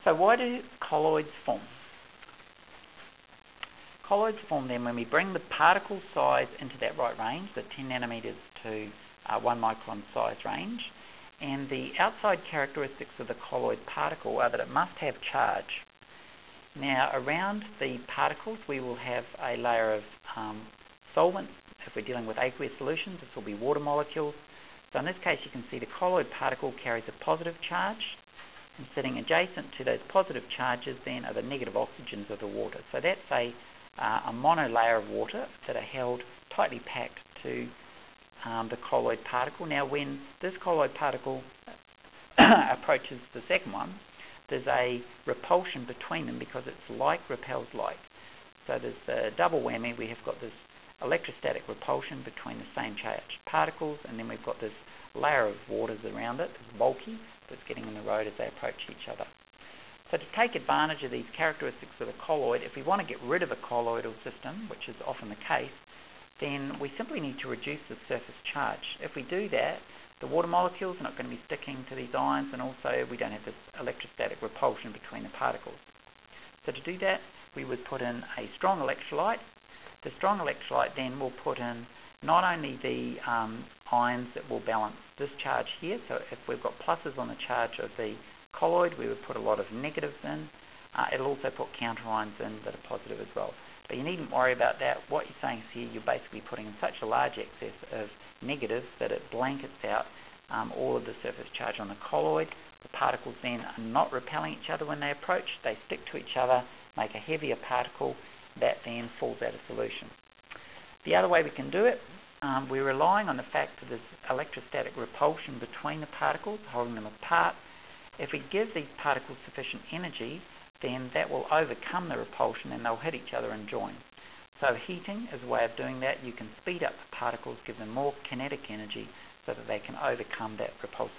So why do colloids form? Colloids form then when we bring the particle size into that right range, the 10 nanometers to 1 micron size range, and the outside characteristics of the colloid particle are that it must have charge. Now around the particles we will have a layer of solvent. If we're dealing with aqueous solutions, this will be water molecules. So in this case you can see the colloid particle carries a positive charge, and sitting adjacent to those positive charges then are the negative oxygens of the water. So that's a monolayer of water that are held tightly packed to the colloid particle. Now when this colloid particle approaches the second one, there's a repulsion between them because it's like repels like. So there's the double whammy. We have got this electrostatic repulsion between the same charged particles, and then we've got this layer of waters around it. It's bulky, that's getting in the road as they approach each other. So to take advantage of these characteristics of the colloid, if we want to get rid of a colloidal system, which is often the case, then we simply need to reduce the surface charge. If we do that, the water molecules are not going to be sticking to these ions, and also we don't have this electrostatic repulsion between the particles. So to do that, we would put in a strong electrolyte. The strong electrolyte then will put in not only the ions that will balance this charge here, so if we've got pluses on the charge of the colloid, we would put a lot of negatives in. It'll also put counter ions in that are positive as well. But you needn't worry about that. What you're saying is here you're basically putting in such a large excess of negatives that it blankets out all of the surface charge on the colloid. The particles then are not repelling each other when they approach. They stick to each other, make a heavier particle that then falls out of solution. The other way we can do it, we're relying on the fact that there's electrostatic repulsion between the particles, holding them apart. If we give these particles sufficient energy, then that will overcome the repulsion and they'll hit each other and join. So heating is a way of doing that. You can speed up the particles, give them more kinetic energy so that they can overcome that repulsive